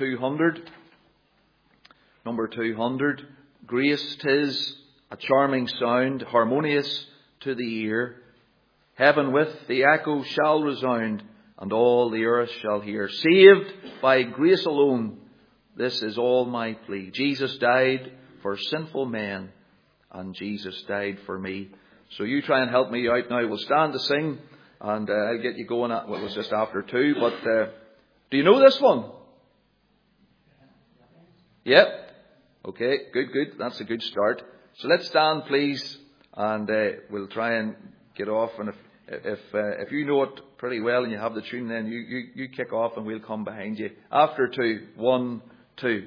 200. Number 200. Grace 'tis a charming sound, harmonious to the ear. Heaven with the echo shall resound, and all the earth shall hear. Saved by grace alone, this is all my plea. Jesus died for sinful men, and Jesus died for me. So you try and help me out now. We'll stand to sing, and I'll get you going at what was just after 2. But do you know this one? Yep. Okay, good. That's a good start. So let's stand, please, and we'll try and get off. And if you know it pretty well and you have the tune, then you kick off, and we'll come behind you after 2. 1, 2.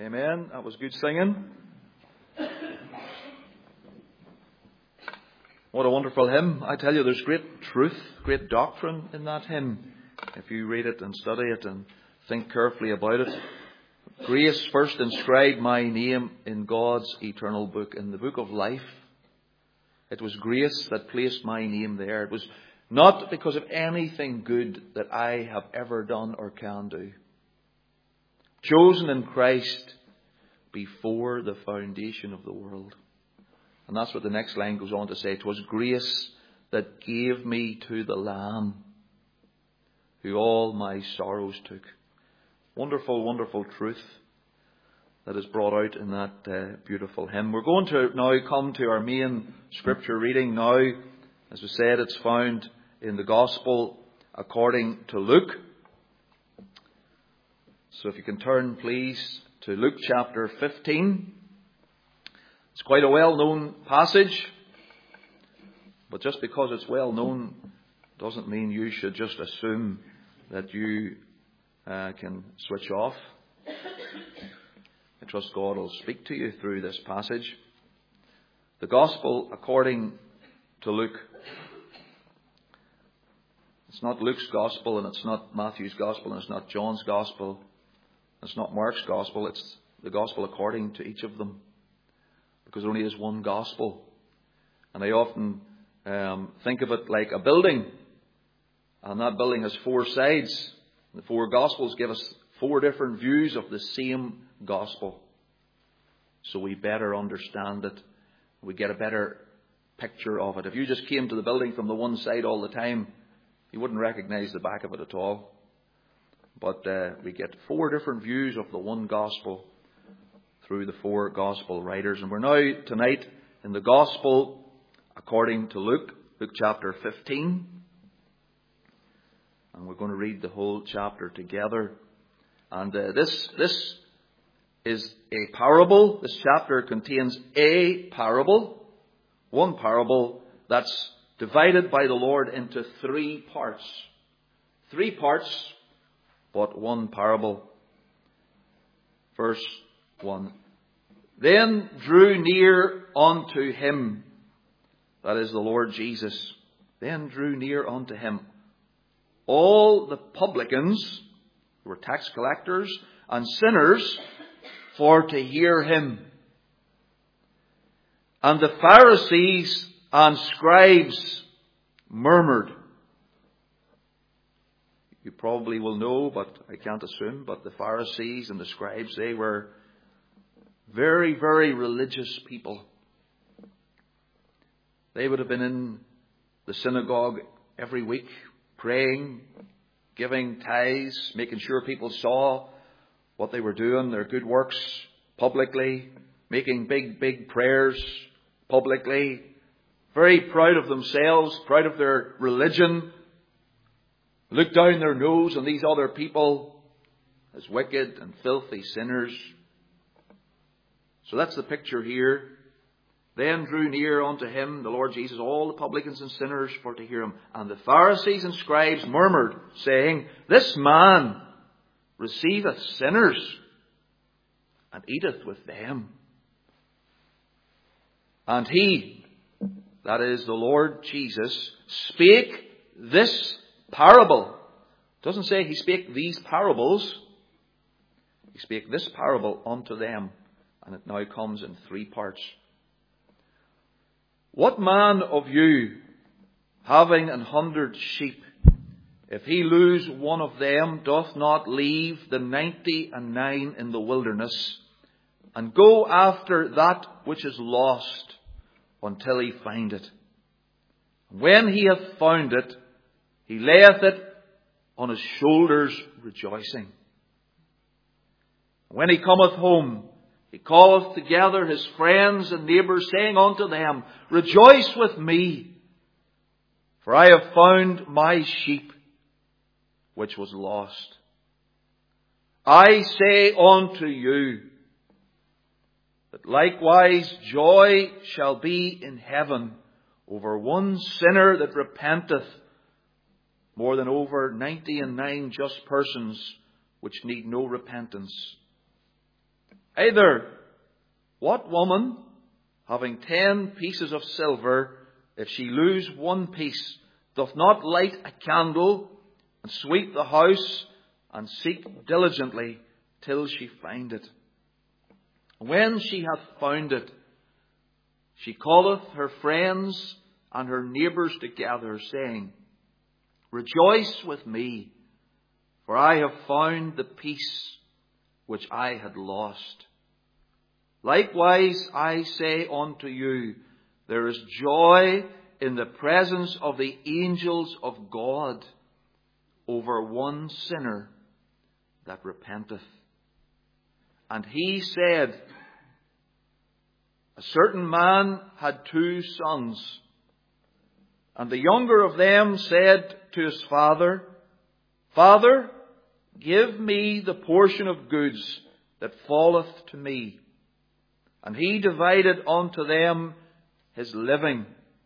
Amen. That was good singing. What a wonderful hymn. I tell you, there's great truth, great doctrine in that hymn, if you read it and study it and think carefully about it. Grace first inscribed my name in God's eternal book, in the book of life. It was grace that placed my name there. It was not because of anything good that I have ever done or can do. Chosen in Christ before the foundation of the world. And that's what the next line goes on to say. It was grace that gave me to the Lamb, who all my sorrows took. Wonderful, wonderful truth that is brought out in that beautiful hymn. We're going to now come to our main scripture reading now. As we said, it's found in the Gospel according to Luke. So if you can turn, please, to Luke chapter 15. It's quite a well-known passage, but just because it's well-known doesn't mean you should just assume that you can switch off. I trust God will speak to you through this passage. The Gospel according to Luke. It's not Luke's Gospel, and it's not Matthew's Gospel, and it's not John's Gospel. It's not Mark's Gospel. It's the Gospel according to each of them. Because there only is one Gospel. And I often think of it like a building. And that building has 4 sides. The 4 Gospels give us 4 different views of the same Gospel. So we better understand it. We get a better picture of it. If you just came to the building from the one side all the time, you wouldn't recognize the back of it at all. But we get 4 different views of the one Gospel through the 4 Gospel writers. And we're now tonight in the Gospel according to Luke, Luke chapter 15. And we're going to read the whole chapter together. And this is a parable. This chapter contains a parable. One parable that's divided by the Lord into 3 parts. 3 parts, but one parable. Verse 1. Then drew near unto him, that is the Lord Jesus, then drew near unto him all the publicans, who were tax collectors, and sinners, for to hear him. And the Pharisees and scribes murmured. You probably will know, but I can't assume, but the Pharisees and the scribes, they were very, very religious people. They would have been in the synagogue every week, praying, giving tithes, making sure people saw what they were doing, their good works, publicly, making big, big prayers publicly, very proud of themselves, proud of their religion, look down their nose on these other people as wicked and filthy sinners. So that's the picture here. Then drew near unto him, the Lord Jesus, all the publicans and sinners, for to hear him. And the Pharisees and scribes murmured, saying, This man receiveth sinners, and eateth with them. And he, that is the Lord Jesus, spake this parable. It doesn't say he spake these parables. He spake this parable unto them. And it now comes in 3 parts. What man of you, having 100 sheep, if he lose one of them, doth not leave the 99 in the wilderness, and go after that which is lost, until he find it? When he hath found it, he layeth it on his shoulders, rejoicing. When he cometh home, he calleth together his friends and neighbours, saying unto them, Rejoice with me, for I have found my sheep which was lost. I say unto you, that likewise joy shall be in heaven over one sinner that repenteth, more than over 99 just persons which need no repentance. Either, what woman, having 10 pieces of silver, if she lose one piece, doth not light a candle, and sweep the house, and seek diligently till she find it? When she hath found it, she calleth her friends and her neighbours together, saying, Rejoice with me, for I have found the piece which I had lost. Likewise I say unto you, there is joy in the presence of the angels of God over one sinner that repenteth. And he said, A certain man had 2 sons, and the younger of them said to his father, Father, give me the portion of goods that falleth to me. And he divided unto them his living.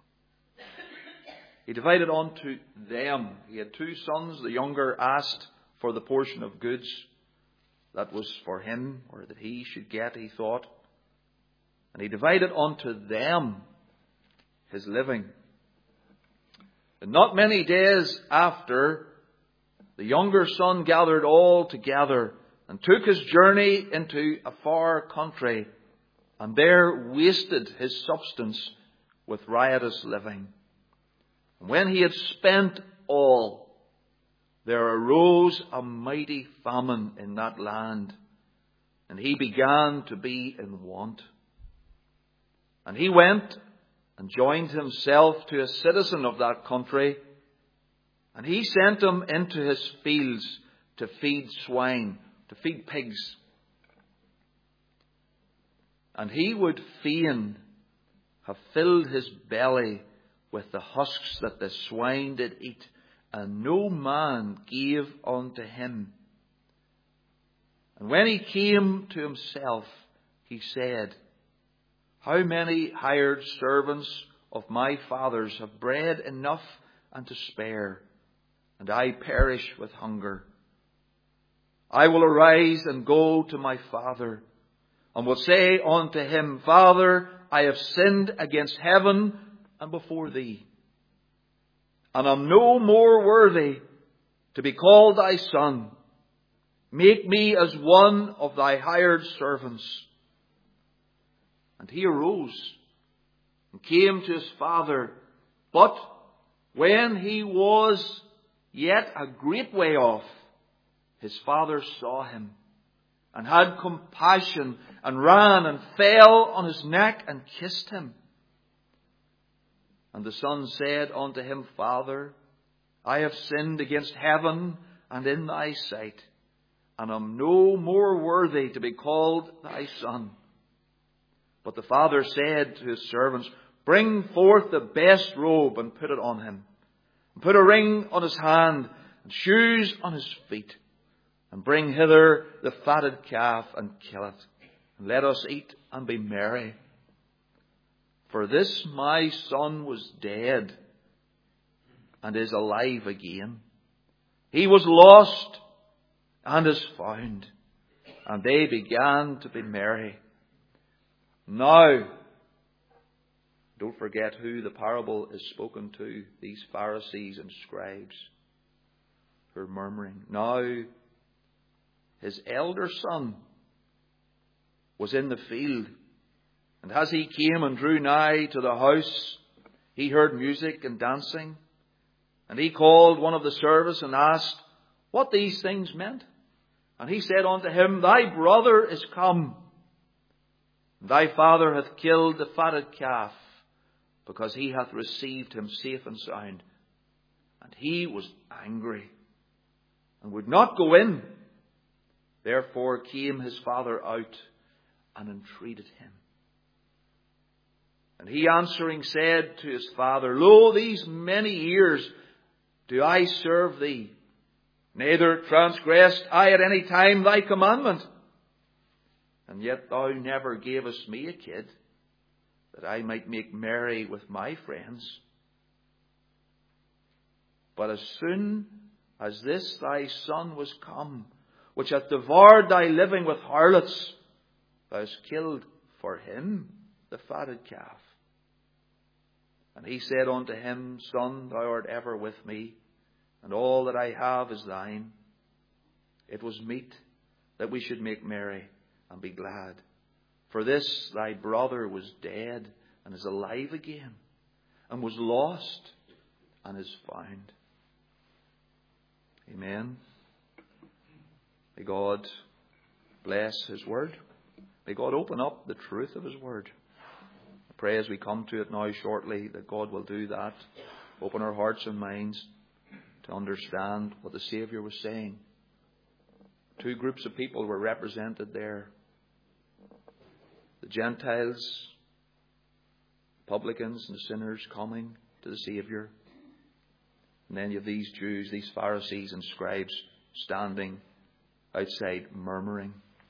He divided unto them. He had 2 sons. The younger asked for the portion of goods that was for him, or that he should get, he thought. And he divided unto them his living. And not many days after, the younger son gathered all together and took his journey into a far country, and there wasted his substance with riotous living. And when he had spent all, there arose a mighty famine in that land, and he began to be in want. And he went and joined himself to a citizen of that country, and he sent him into his fields to feed swine, to feed pigs. And he would fain have filled his belly with the husks that the swine did eat, and no man gave unto him. And when he came to himself, he said, How many hired servants of my father's have bread enough and to spare, and I perish with hunger? I will arise and go to my father, and will say unto him, Father, I have sinned against heaven and before thee, and am no more worthy to be called thy son. Make me as one of thy hired servants. And he arose and came to his father. But when he was yet a great way off, his father saw him, and had compassion, and ran and fell on his neck and kissed him. And the son said unto him, Father, I have sinned against heaven and in thy sight, and am no more worthy to be called thy son. But the father said to his servants, Bring forth the best robe and put it on him, and put a ring on his hand and shoes on his feet, and bring hither the fatted calf and kill it, and let us eat and be merry. For this my son was dead and is alive again. He was lost and is found. And they began to be merry. Now, don't forget who the parable is spoken to, these Pharisees and scribes who are murmuring. Now, his elder son was in the field, and as he came and drew nigh to the house, he heard music and dancing. And he called one of the servants and asked what these things meant. And he said unto him, Thy brother is come. Thy father hath killed the fatted calf, because he hath received him safe and sound. And he was angry, and would not go in. Therefore came his father out, and entreated him. And he answering said to his father, Lo, these many years do I serve thee, neither transgressed I at any time thy commandment. And yet thou never gavest me a kid, that I might make merry with my friends. But as soon as this thy son was come, which hath devoured thy living with harlots, Thou hast killed for him the fatted calf. And he said unto him, Son, thou art ever with me, and all that I have is thine. It was meet that we should make merry and be glad. For this thy brother was dead and is alive again, and was lost and is found. Amen. May God bless His word. May God open up the truth of His word. I pray as we come to it now shortly that God will do that. Open our hearts and minds to understand what the Saviour was saying. Two groups of people were represented there. The Gentiles, publicans and sinners coming to the Saviour. And then you have these Jews, these Pharisees and scribes standing outside murmuring.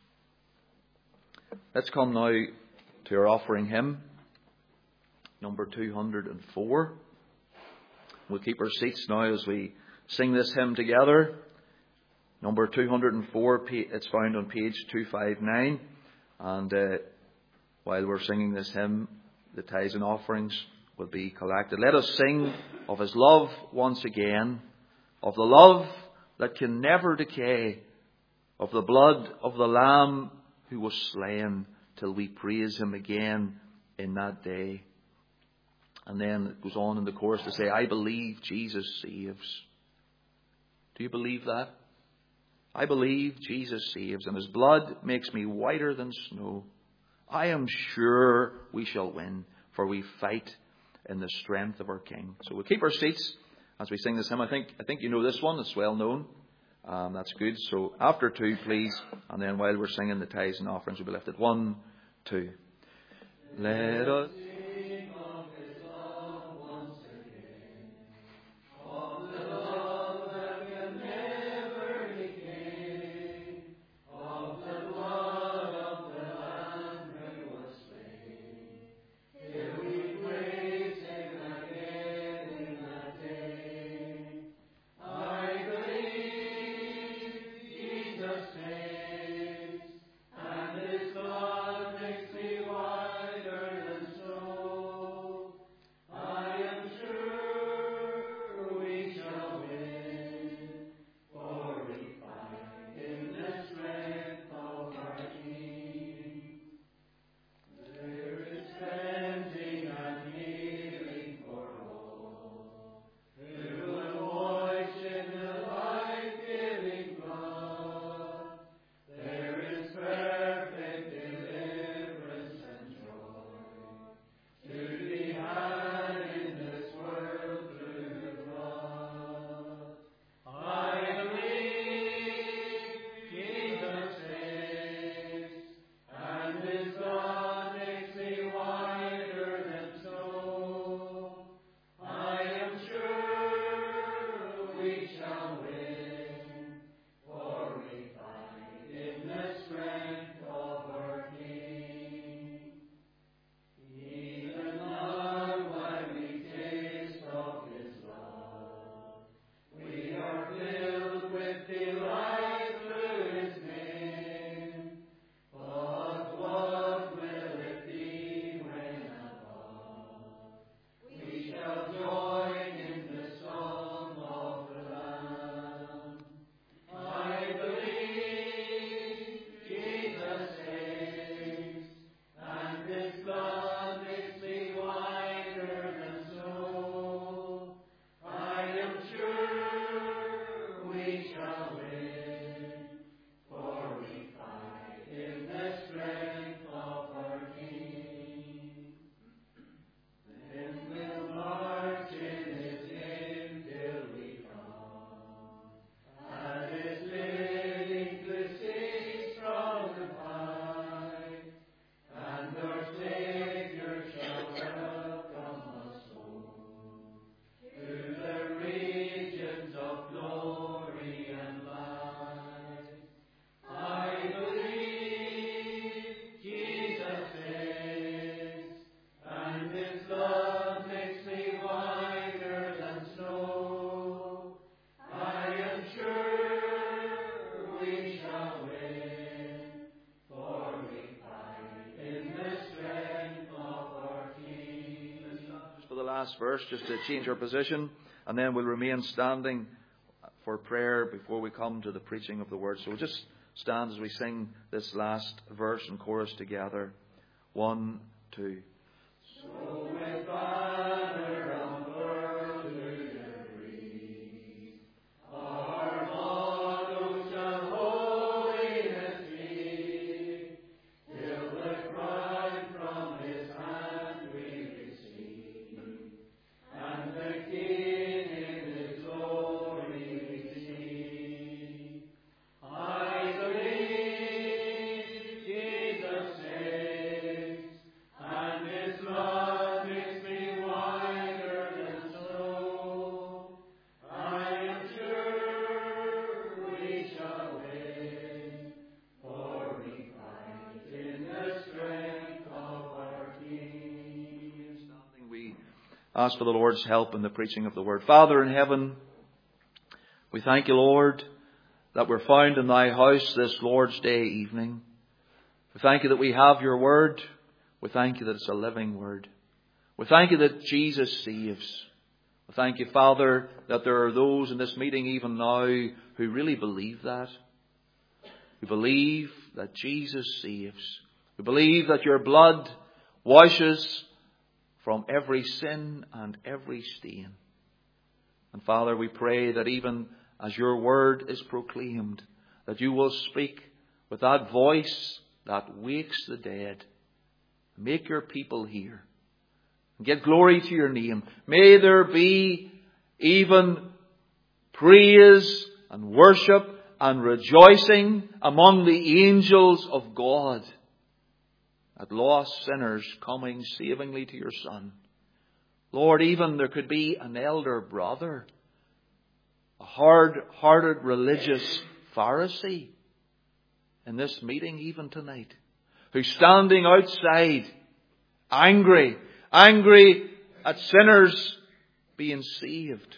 Let's come now to our offering hymn, number 204. We'll keep our seats now as we sing this hymn together. Number 204, it's found on page 259. And while we're singing this hymn, the tithes and offerings will be collected. Let us sing of His love once again, of the love that can never decay, of the blood of the Lamb who was slain, till we praise Him again in that day. And then it goes on in the chorus to say, I believe Jesus saves. Do you believe that? I believe Jesus saves, and His blood makes me whiter than snow. I am sure we shall win, for we fight in the strength of our King. So we'll keep our seats as we sing this hymn. I think you know this one. It's well known. That's good. So after two, please. And then while we're singing, the tithes and offerings will be lifted. 1, 2. Let us And His blood makes me whiter than snow. last verse just to change our position, and then we'll remain standing for prayer before we come to the preaching of the Word. So we'll just stand as we sing this last verse and chorus together. 1, 2. So with banner on earth to the breeze, our motto shall holiness be, till the crown from His hand we receive, and the King in His glory we see. I believe Jesus saves, and His love makes me wider than snow. I am sure we shall win, for we fight in the strength of our King. Standing, we ask for the Lord's help in the preaching of the Word. Father in heaven, we thank you, Lord, that we're found in Thy house this Lord's Day evening. We thank you that we have your Word. We thank you that it's a living Word. We thank you that Jesus saves. We thank you, Father, that there are those in this meeting even now who really believe that. We believe that Jesus saves. We believe that your blood washes from every sin and every stain. And Father, we pray that even as your word is proclaimed, that you will speak with that voice that wakes the dead. Make your people hear and give glory to your name. May there be even praise and worship and rejoicing among the angels of God at lost sinners coming savingly to your Son. Lord, even there could be an elder brother, a hard-hearted religious Pharisee in this meeting even tonight, who's standing outside angry at sinners being saved,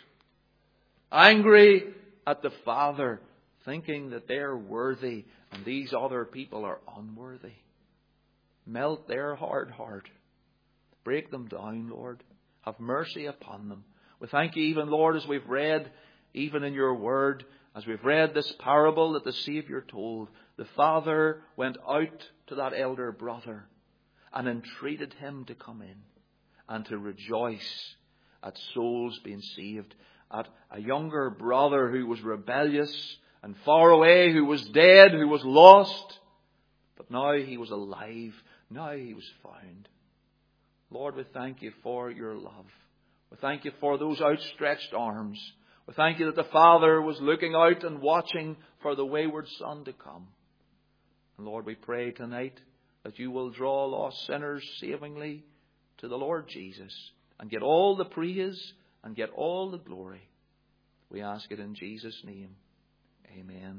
angry at the Father, thinking that they're worthy and these other people are unworthy. Melt their hard heart. Break them down, Lord. Have mercy upon them. We thank you even, Lord, as we've read, even in your word, as we've read this parable that the Saviour told, the Father went out to that elder brother and entreated him to come in and to rejoice at souls being saved, at a younger brother who was rebellious and far away, who was dead, who was lost, but now he was alive. Now he was found. Lord, we thank you for your love. We thank you for those outstretched arms. We thank you that the Father was looking out and watching for the wayward Son to come. And Lord, we pray tonight that you will draw lost sinners savingly to the Lord Jesus and get all the praise and get all the glory. We ask it in Jesus' name. Amen.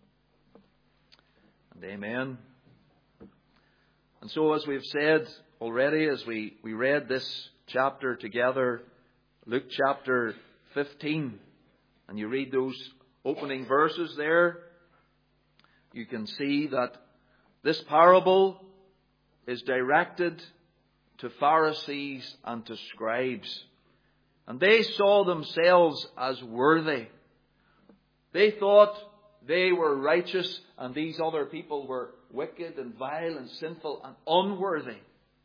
And amen. And so, as we've said already, as we read this chapter together, Luke chapter 15, and you read those opening verses there, you can see that this parable is directed to Pharisees and to scribes. And they saw themselves as worthy. They thought they were righteous and these other people were wicked and vile and sinful and unworthy.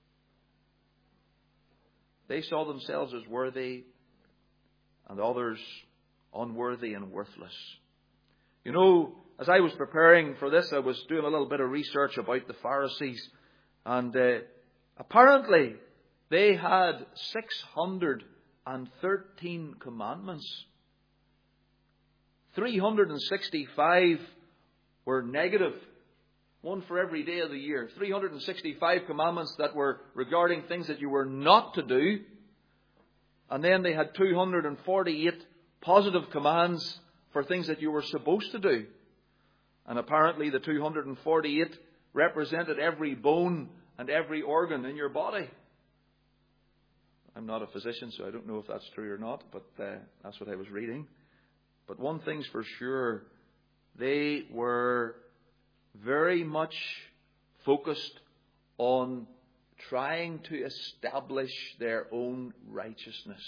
They saw themselves as worthy and others unworthy and worthless. You know, as I was preparing for this, I was doing a little bit of research about the Pharisees, and apparently they had 613 commandments. 365 were negative, one for every day of the year. 365 commandments that were regarding things that you were not to do. And then they had 248 positive commands for things that you were supposed to do. And apparently the 248 represented every bone and every organ in your body. I'm not a physician, so I don't know if that's true or not, but that's what I was reading. But one thing's for sure, they were very much focused on trying to establish their own righteousness.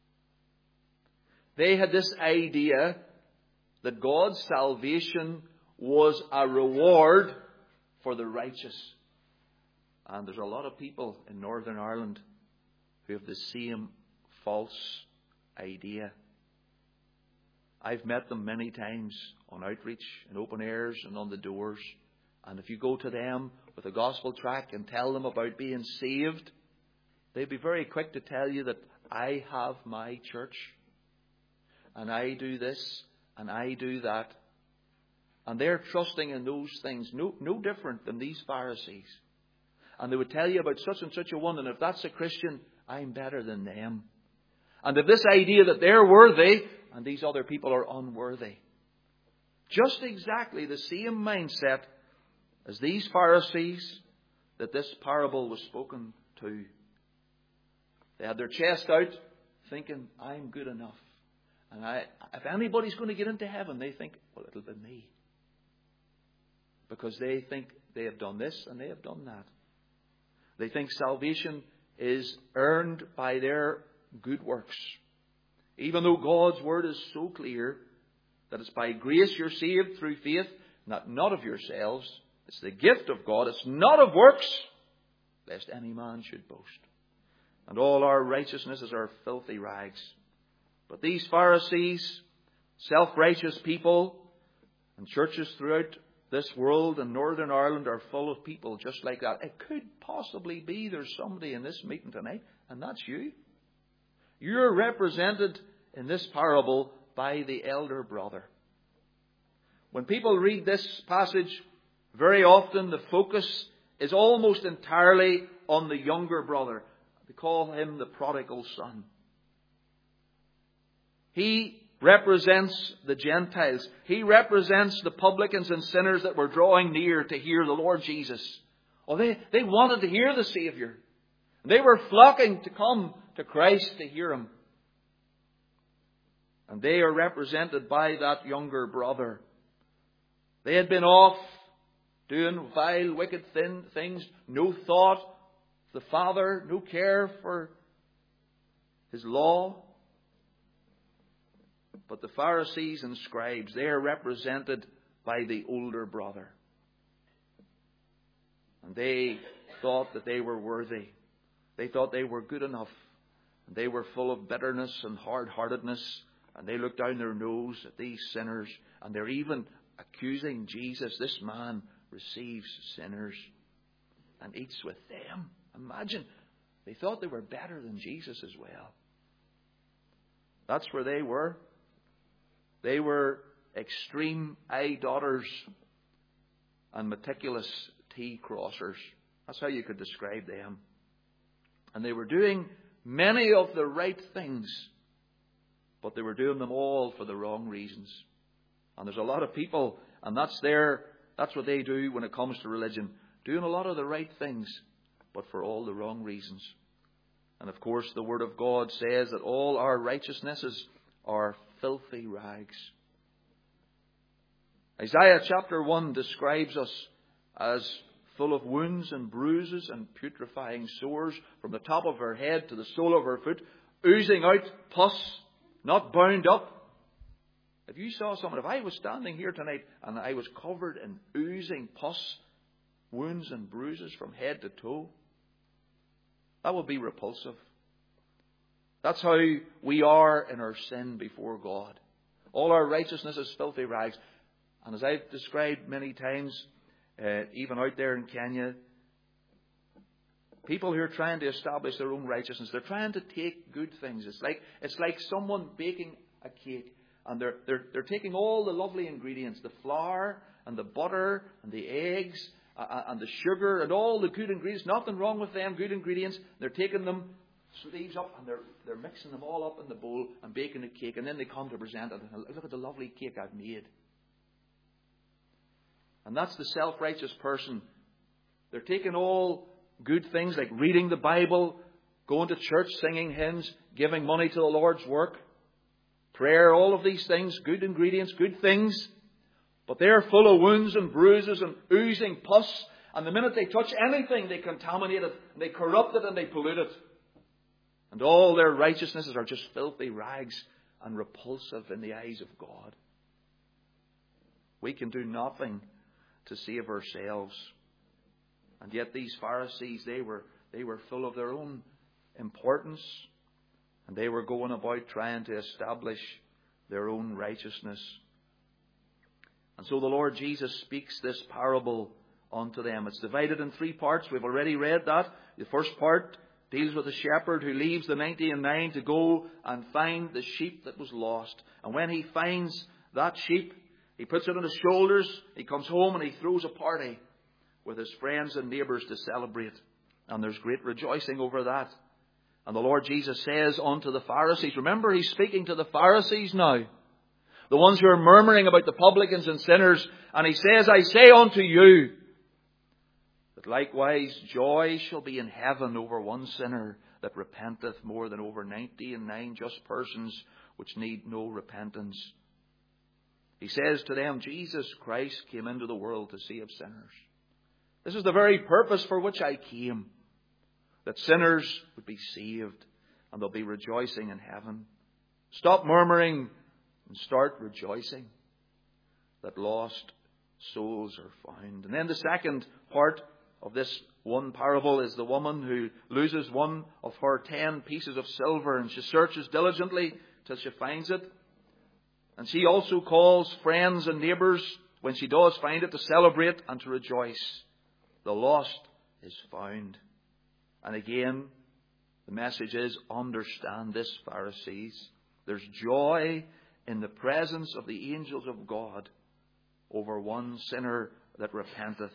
They had this idea that God's salvation was a reward for the righteous. And there's a lot of people in Northern Ireland who have the same false idea. I've met them many times on outreach, in open airs and on the doors. And if you go to them with a gospel tract and tell them about being saved, they'd be very quick to tell you that I have my church, and I do this, and I do that. And they're trusting in those things, no different than these Pharisees. And they would tell you about such and such a one, and if that's a Christian, I'm better than them. And if this idea that they're worthy, and these other people are unworthy. Just exactly the same mindset as these Pharisees that this parable was spoken to. They had their chest out thinking, I'm good enough. And if anybody's going to get into heaven, they think, well, it'll be me. Because they think they have done this and they have done that. They think salvation is earned by their good works. Even though God's word is so clear that it's by grace you're saved through faith, not of yourselves. It's the gift of God. It's not of works, lest any man should boast. And all our righteousnesses are filthy rags. But these Pharisees, self-righteous people, and churches throughout this world and Northern Ireland are full of people just like that. It could possibly be there's somebody in this meeting tonight, and that's you. You're represented in this parable by the elder brother. When people read this passage, very often the focus is almost entirely on the younger brother. They call him the prodigal son. He represents the Gentiles. He represents the publicans and sinners that were drawing near to hear the Lord Jesus. Oh, they wanted to hear the Savior. They were flocking to come to Christ to hear Him. And they are represented by that younger brother. They had been off doing vile, wicked things. No thought of the Father, no care for His law. But the Pharisees and scribes, they are represented by the older brother. And they thought that they were worthy. They thought they were good enough. And they were full of bitterness and hard-heartedness. And they looked down their nose at these sinners. And they're even accusing Jesus. This man receives sinners and eats with them. Imagine, they thought they were better than Jesus as well. That's where they were. They were extreme idolaters and meticulous T-crossers. That's how you could describe them. And they were doing many of the right things, but they were doing them all for the wrong reasons. And there's a lot of people, and that's what they do when it comes to religion. Doing a lot of the right things, but for all the wrong reasons. And of course, the Word of God says that all our righteousnesses are filthy rags. Isaiah chapter 1 describes us as full of wounds and bruises and putrefying sores from the top of our head to the sole of our foot, oozing out pus, not bound up. If you saw someone, if I was standing here tonight and I was covered in oozing pus, wounds and bruises from head to toe, that would be repulsive. That's how we are in our sin before God. All our righteousness is filthy rags. And as I've described many times, even out there in Kenya, people who are trying to establish their own righteousness, they're trying to take good things. It's like someone baking a cake, and they're taking all the lovely ingredients, the flour and the butter and the eggs and the sugar and all the good ingredients. Nothing wrong with them, good ingredients. They're taking them sleeves up and they're mixing them all up in the bowl and baking a cake, and then they come to present it. And look at the lovely cake I've made. And that's the self-righteous person. They're taking all good things like reading the Bible, going to church, singing hymns, giving money to the Lord's work, prayer, all of these things, good ingredients, good things. But they're full of wounds and bruises and oozing pus, And the minute they touch anything, they contaminate it, and they corrupt it, and they pollute it. And all their righteousnesses are just filthy rags and repulsive in the eyes of God. We can do nothing to save ourselves. And yet these Pharisees, they were full of their own importance, and they were going about trying to establish their own righteousness. And so the Lord Jesus speaks this parable unto them. It's divided in 3 parts. We've already read that. The first part deals with a shepherd who leaves the 99 to go and find the sheep that was lost. And when he finds that sheep, he puts it on his shoulders, he comes home and he throws a party with his friends and neighbours to celebrate. And there's great rejoicing over that. And the Lord Jesus says unto the Pharisees, remember, he's speaking to the Pharisees now, the ones who are murmuring about the publicans and sinners. And he says, I say unto you, that likewise joy shall be in heaven over one sinner that repenteth, more than over 99 just persons which need no repentance. He says to them, Jesus Christ came into the world to save sinners. This is the very purpose for which I came, that sinners would be saved and they'll be rejoicing in heaven. Stop murmuring and start rejoicing that lost souls are found. And then the second part of this one parable is the woman who loses one of her 10 pieces of silver, and she searches diligently till she finds it. And she also calls friends and neighbours when she does find it to celebrate and to rejoice. The lost is found. And again, the message is, understand this, Pharisees. There's joy in the presence of the angels of God over one sinner that repenteth.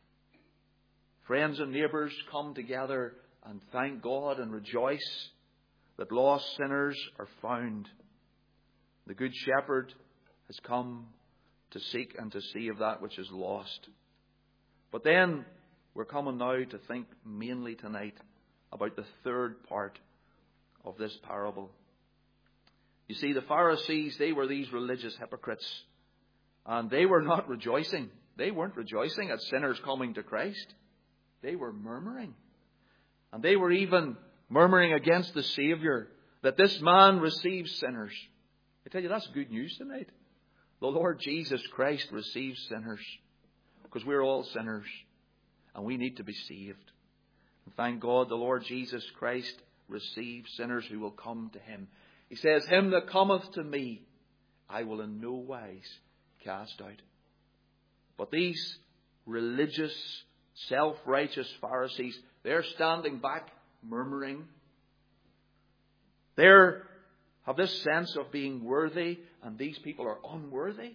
Friends and neighbours come together and thank God and rejoice that lost sinners are found. The Good Shepherd has come to seek and to save that which is lost. But then we're coming now to think mainly tonight about the third part of this parable. You see, the Pharisees, they were these religious hypocrites, and they were not rejoicing. They weren't rejoicing at sinners coming to Christ. They were murmuring. And they were even murmuring against the Saviour, that this man receives sinners. I tell you, that's good news tonight. The Lord Jesus Christ receives sinners, because we're all sinners and we need to be saved. And thank God the Lord Jesus Christ receives sinners who will come to him. He says, him that cometh to me, I will in no wise cast out. But these religious, self-righteous Pharisees, they're standing back murmuring. They have this sense of being worthy, and these people are unworthy.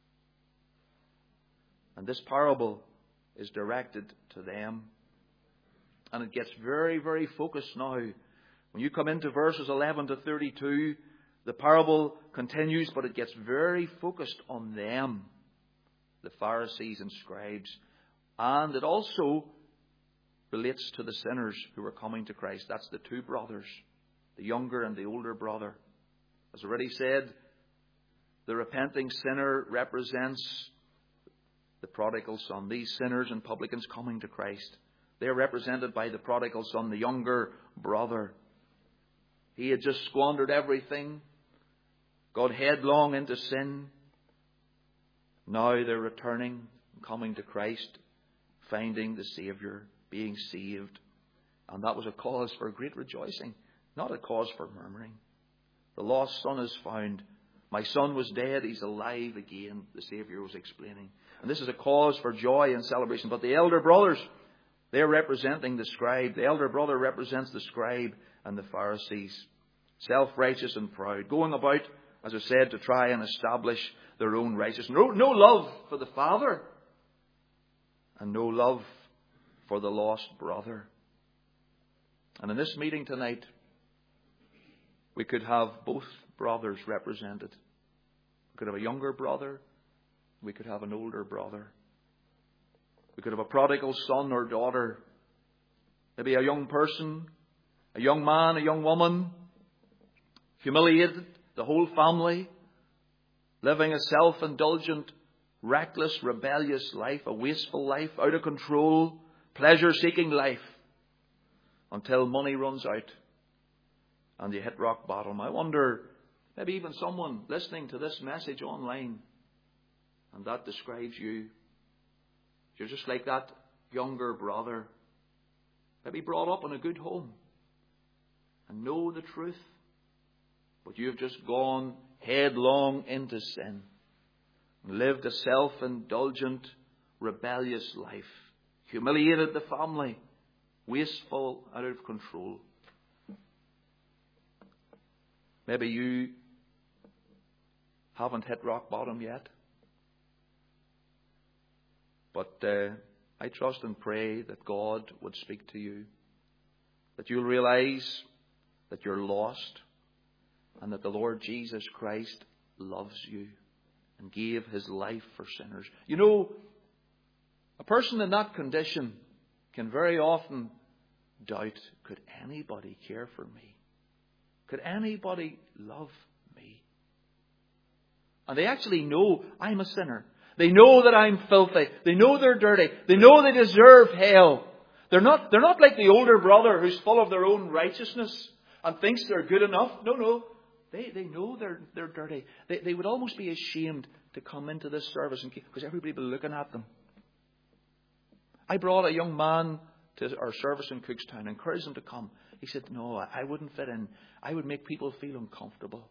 And this parable is directed to them. And it gets very, very focused now. When you come into verses 11 to 32, the parable continues, but it gets very focused on them, the Pharisees and scribes. And it also relates to the sinners who are coming to Christ. That's the 2 brothers, the younger and the older brother. As already said, the repenting sinner represents the prodigal son. These sinners and publicans coming to Christ, they're represented by the prodigal son, the younger brother. He had just squandered everything, got headlong into sin. Now they're returning, coming to Christ, finding the Saviour, being saved. And that was a cause for great rejoicing, not a cause for murmuring. The lost son is found. My son was dead, he's alive again, the Saviour was explaining. And this is a cause for joy and celebration. But the elder brothers, they're representing the scribe. The elder brother represents the scribe and the Pharisees. Self-righteous and proud. Going about, as I said, to try and establish their own righteousness. No love for the Father. And no love for the lost brother. And in this meeting tonight, we could have both brothers represented. We could have a younger brother. We could have an older brother. We could have a prodigal son or daughter. Maybe a young person, a young man, a young woman, humiliated, the whole family, living a self-indulgent, reckless, rebellious life, a wasteful life, out of control, pleasure-seeking life until money runs out and you hit rock bottom. I wonder, maybe even someone listening to this message online, and that describes you. You're just like that younger brother, maybe brought up in a good home and know the truth, but you've just gone headlong into sin and lived a self-indulgent, rebellious life, humiliated the family, wasteful, out of control. Maybe you haven't hit rock bottom yet. But I trust and pray that God would speak to you, that you'll realize that you're lost and that the Lord Jesus Christ loves you and gave his life for sinners. You know, a person in that condition can very often doubt, could anybody care for me? Could anybody love me? And they actually know I'm a sinner. They know that I'm filthy. They know they're dirty. They know they deserve hell. They're not like the older brother who's full of their own righteousness and thinks they're good enough. No. They know they're dirty. They would almost be ashamed to come into this service because everybody would be looking at them. I brought a young man to our service in Cookstown, encouraged him to come. He said, no, I wouldn't fit in. I would make people feel uncomfortable.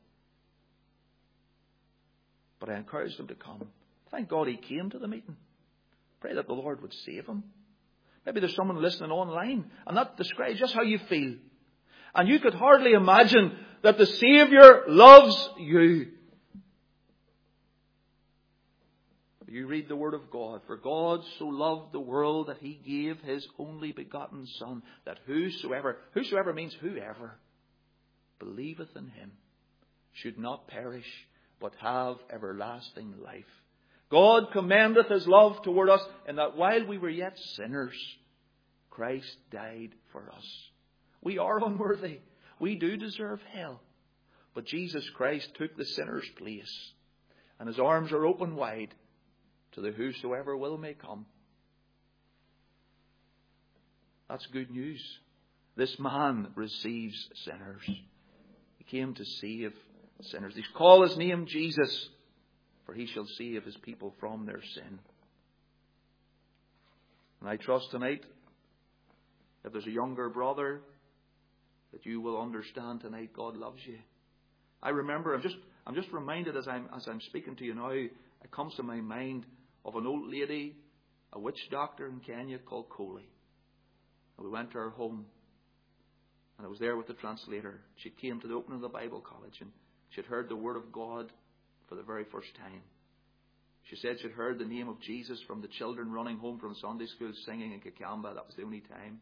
But I encouraged him to come. Thank God he came to the meeting. Pray that the Lord would save him. Maybe there's someone listening online, and that describes just how you feel. And you could hardly imagine that the Saviour loves you. You read the Word of God. For God so loved the world that he gave his only begotten Son, that whosoever means whoever, believeth in him, should not perish, but have everlasting life. God commendeth his love toward us, in that while we were yet sinners, Christ died for us. We are unworthy. We do deserve hell. But Jesus Christ took the sinner's place, and his arms are open wide to the whosoever will may come. That's good news. This man receives sinners. He came to save sinners. He called his name Jesus, for he shall save his people from their sin. And I trust tonight, if there's a younger brother, that you will understand tonight God loves you. I remember, I'm just reminded as I'm speaking to you now, it comes to my mind of an old lady, a witch doctor in Kenya called Coley. And we went to her home, and I was there with the translator. She came to the opening of the Bible college, and she had heard the Word of God for the very first time. She said she'd heard the name of Jesus from the children running home from Sunday school singing in Kakamba. That was the only time.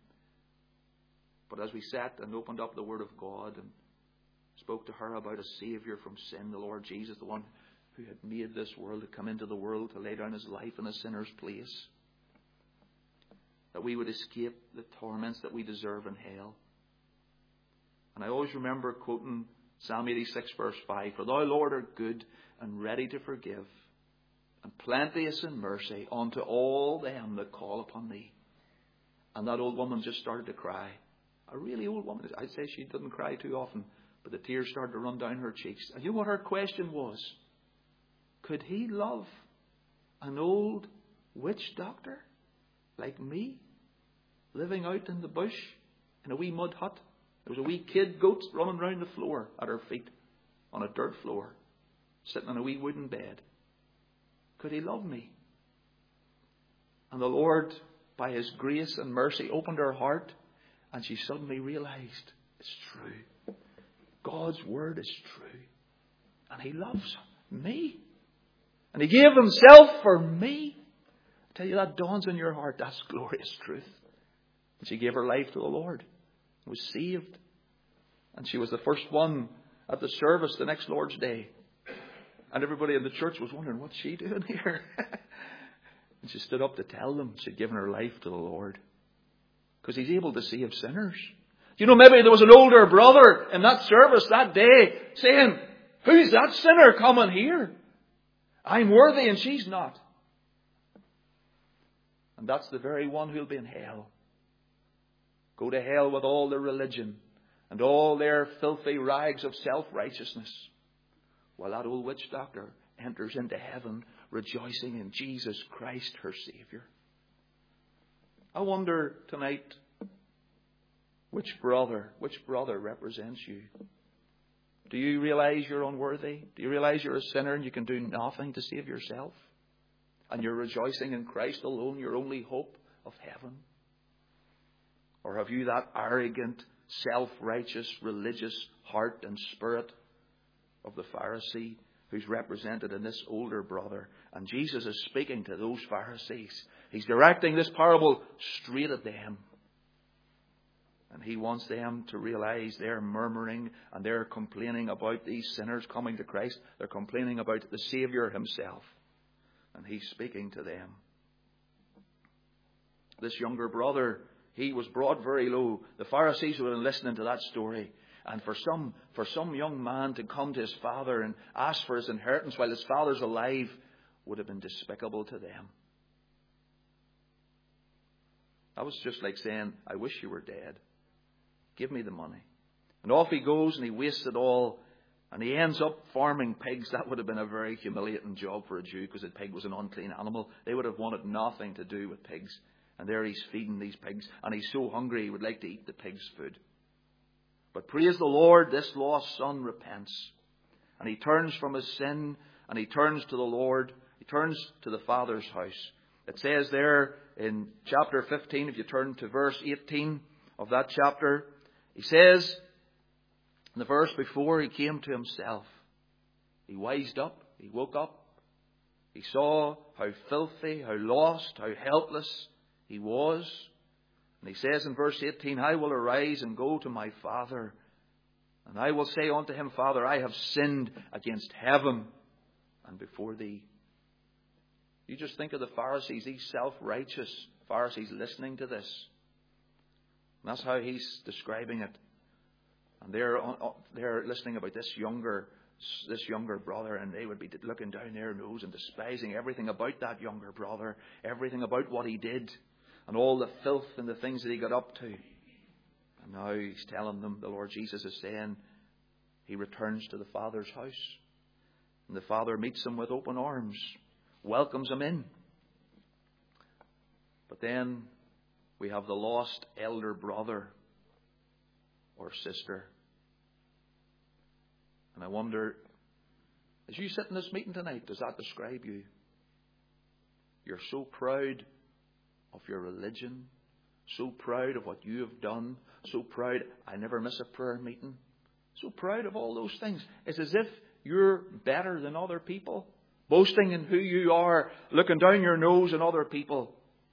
But as we sat and opened up the Word of God and spoke to her about a Saviour from sin, the Lord Jesus, the one who had made this world, to come into the world to lay down his life in a sinner's place, that we would escape the torments that we deserve in hell. And I always remember quoting Psalm 86 verse 5, for thou, Lord, art good and ready to forgive, and plenteous in mercy unto all them that call upon thee. And that old woman just started to cry. A really old woman. I'd say she didn't cry too often, but the tears started to run down her cheeks. And you know what her question was? Could he love an old witch doctor like me, living out in the bush in a wee mud hut? There was a wee kid goat running around the floor at her feet, on a dirt floor, sitting on a wee wooden bed. Could he love me? And the Lord, by his grace and mercy, opened her heart, and she suddenly realized it's true. God's word is true. And he loves me. And he gave himself for me. I tell you, that dawns in your heart. That's glorious truth. And she gave her life to the Lord. Was saved. And she was the first one at the service the next Lord's Day. And everybody in the church was wondering, what's she doing here? And she stood up to tell them she'd given her life to the Lord. Because he's able to save sinners. You know, maybe there was an older brother in that service that day saying, who's that sinner coming here? I'm worthy and she's not. And that's the very one who'll be in hell. Go to hell with all their religion and all their filthy rags of self-righteousness, while that old witch doctor enters into heaven rejoicing in Jesus Christ, her Saviour. I wonder tonight, which brother represents you? Do you realize you're unworthy? Do you realize you're a sinner and you can do nothing to save yourself? And you're rejoicing in Christ alone, your only hope of heaven? Or have you that arrogant, self-righteous, religious heart and spirit of the Pharisee who's represented in this older brother? And Jesus is speaking to those Pharisees. He's directing this parable straight at them. And he wants them to realize they're murmuring and they're complaining about these sinners coming to Christ. They're complaining about the Saviour himself. And he's speaking to them. This younger brother, he was brought very low. The Pharisees would have been listening to that story. And for some young man to come to his father and ask for his inheritance while his father's alive would have been despicable to them. That was just like saying, I wish you were dead. Give me the money. And off he goes and he wastes it all. And he ends up farming pigs. That would have been a very humiliating job for a Jew, because a pig was an unclean animal. They would have wanted nothing to do with pigs. And there he's feeding these pigs. And he's so hungry he would like to eat the pig's food. But praise the Lord, this lost son repents. And he turns from his sin and he turns to the Lord. He turns to the Father's house. It says there in chapter 15, if you turn to verse 18 of that chapter, he says, in the verse before, he came to himself. He wised up. He woke up. He saw how filthy, how lost, how helpless he was. And he says in verse 18, I will arise and go to my father. And I will say unto him, Father, I have sinned against heaven and before thee. You just think of the Pharisees, these self-righteous Pharisees listening to this. And that's how he's describing it. And they're listening about this younger brother, and they would be looking down their nose and despising everything about that younger brother, everything about what he did, and all the filth and the things that he got up to. And now he's telling them, the Lord Jesus is saying, he returns to the Father's house. And the Father meets him with open arms, welcomes him in. But then we have the lost elder brother or sister. And I wonder, as you sit in this meeting tonight, does that describe you? You're so proud of your religion, so proud of what you have done, so proud, I never miss a prayer meeting, so proud of all those things. It's as if you're better than other people, boasting in who you are, looking down your nose on other people.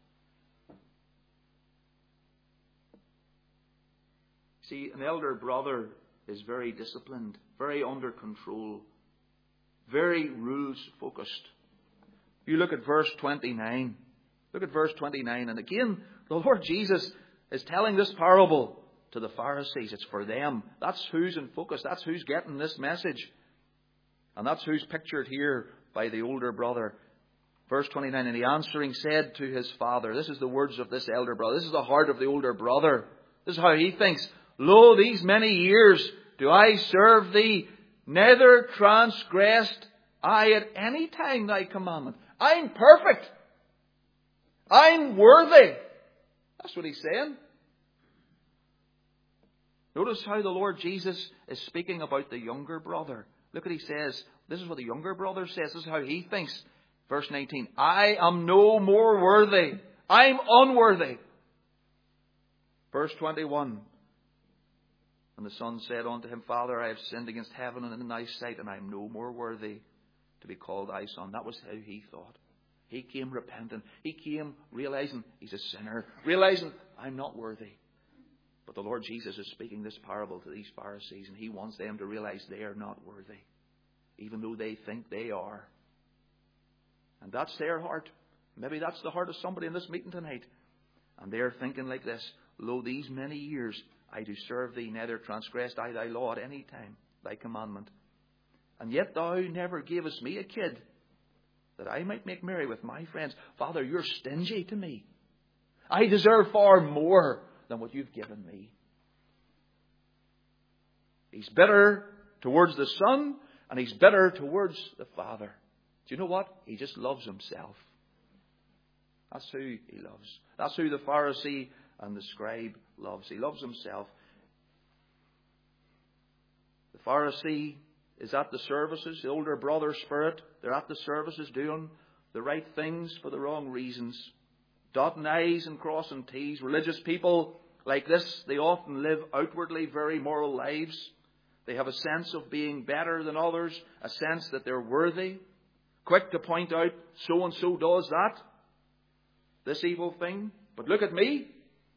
See, an elder brother is very disciplined, very under control, very rules focused. You look at verse 29. Look at verse 29. And again, the Lord Jesus is telling this parable to the Pharisees. It's for them. That's who's in focus. That's who's getting this message. And that's who's pictured here by the older brother. Verse 29, and he answering said to his father, this is the words of this elder brother. This is the heart of the older brother. This is how he thinks. Lo, these many years do I serve thee, neither transgressed I at any time thy commandment. I'm perfect. I'm worthy. That's what he's saying. Notice how the Lord Jesus is speaking about the younger brother. Look what he says. This is what the younger brother says. This is how he thinks. Verse 19. I am no more worthy. I'm unworthy. Verse 21. And the son said unto him, Father, I have sinned against heaven and in thy sight, and I am no more worthy to be called thy son. That was how he thought. He came repentant. He came realizing he's a sinner, realizing I'm not worthy. But the Lord Jesus is speaking this parable to these Pharisees, and he wants them to realize they are not worthy, even though they think they are. And that's their heart. Maybe that's the heart of somebody in this meeting tonight. And they're thinking like this, lo, these many years I do serve thee, neither transgressed I thy law at any time, thy commandment. And yet thou never gavest me a kid, that I might make merry with my friends. Father, you're stingy to me. I deserve far more than what you've given me. He's bitter towards the Son, and he's bitter towards the Father. Do you know what? He just loves himself. That's who he loves. That's who the Pharisee and the scribe loves. He loves himself. The Pharisee is at the services, the older brother spirit. They're at the services doing the right things for the wrong reasons. Dotting I's and crossing T's. Religious people like this, they often live outwardly very moral lives. They have a sense of being better than others, a sense that they're worthy. Quick to point out, so-and-so does that, this evil thing. But look at me.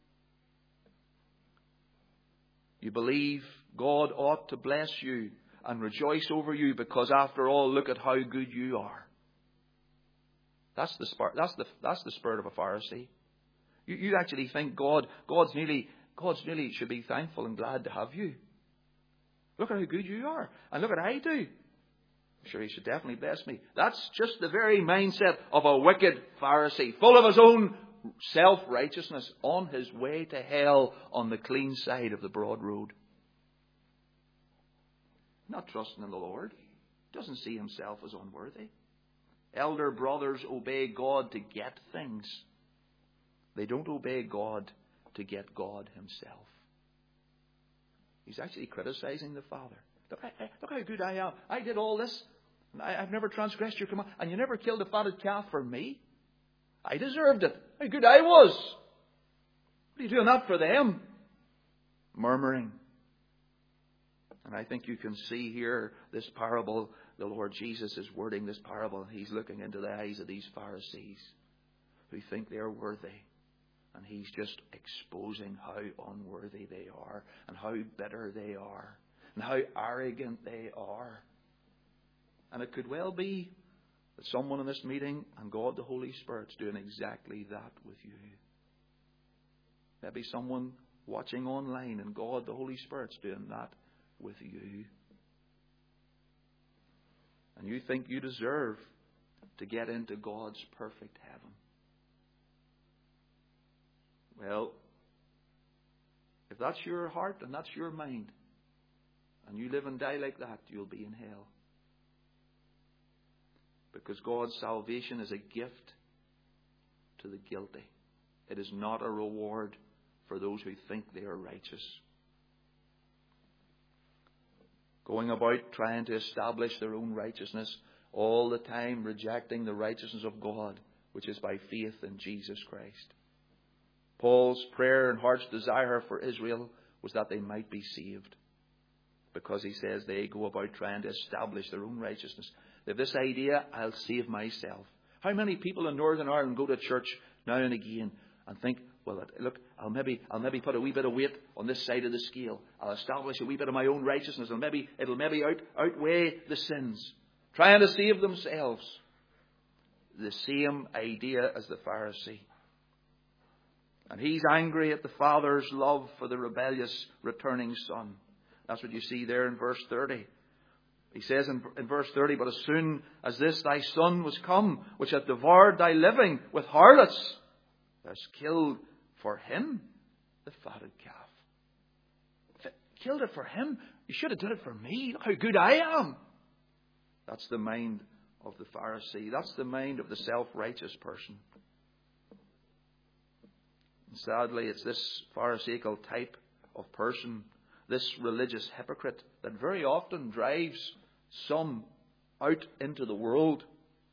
You believe God ought to bless you and rejoice over you because, after all, look at how good you are. That's the spirit of a Pharisee. You actually think God's nearly should be thankful and glad to have you. Look at how good you are, and look at what I do. I'm sure He should definitely bless me. That's just the very mindset of a wicked Pharisee, full of his own self-righteousness, on his way to hell on the clean side of the broad road. Not trusting in the Lord. Doesn't see himself as unworthy. Elder brothers obey God to get things. They don't obey God to get God Himself. He's actually criticizing the Father. Look how good I am. I did all this. And I've never transgressed your command. And you never killed a fatted calf for me. I deserved it. How good I was. What are you doing that for them? Murmuring. And I think you can see here this parable. The Lord Jesus is wording this parable. He's looking into the eyes of these Pharisees who think they're worthy. And He's just exposing how unworthy they are, and how bitter they are, and how arrogant they are. And it could well be that someone in this meeting and God the Holy Spirit's doing exactly that with you. Maybe someone watching online and God the Holy Spirit's doing that with you. And you think you deserve to get into God's perfect heaven. Well, if that's your heart and that's your mind, and you live and die like that, you'll be in hell. Because God's salvation is a gift to the guilty. It is not a reward for those who think they are righteous. Going about trying to establish their own righteousness, all the time rejecting the righteousness of God, which is by faith in Jesus Christ. Paul's prayer and heart's desire for Israel was that they might be saved. Because he says they go about trying to establish their own righteousness. They have this idea, I'll save myself. How many people in Northern Ireland go to church now and again and think, well, look, I'll maybe put a wee bit of weight on this side of the scale. I'll establish a wee bit of my own righteousness, and it'll maybe outweigh the sins. Trying to save themselves. The same idea as the Pharisee. And he's angry at the Father's love for the rebellious returning son. That's what you see there in verse 30. He says in verse 30, but as soon as this thy son was come, which hath devoured thy living with harlots, thou hast killed for him the fatted calf. Killed it for him? You should have done it for me. Look how good I am. That's the mind of the Pharisee. That's the mind of the self-righteous person. And sadly, it's this Pharisaical type of person, this religious hypocrite, that very often drives some out into the world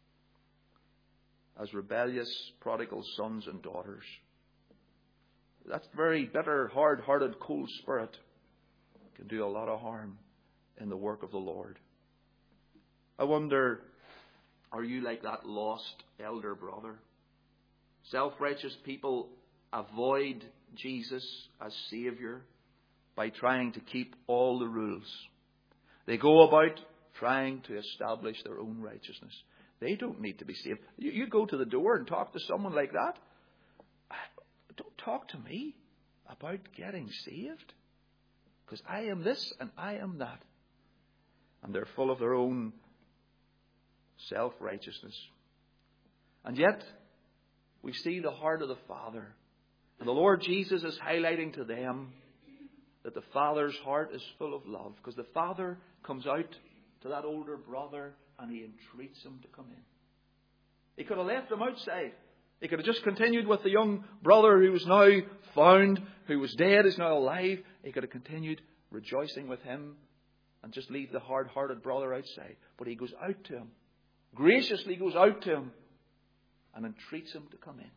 as rebellious, prodigal sons and daughters. That very bitter, hard-hearted, cold spirit can do a lot of harm in the work of the Lord. I wonder, are you like that lost elder brother? Self-righteous people avoid Jesus as Saviour by trying to keep all the rules. They go about trying to establish their own righteousness. They don't need to be saved. You go to the door and talk to someone like that. Don't talk to me about getting saved. Because I am this and I am that. And they're full of their own self-righteousness. And yet, we see the heart of the Father And the Lord Jesus is highlighting to them that the Father's heart is full of love, because the Father comes out to that older brother and he entreats him to come in. He could have left him outside. He could have just continued with the young brother who was now found, who was dead, is now alive. He could have continued rejoicing with him and just leave the hard-hearted brother outside. But he goes out to him, graciously goes out to him and entreats him to come in.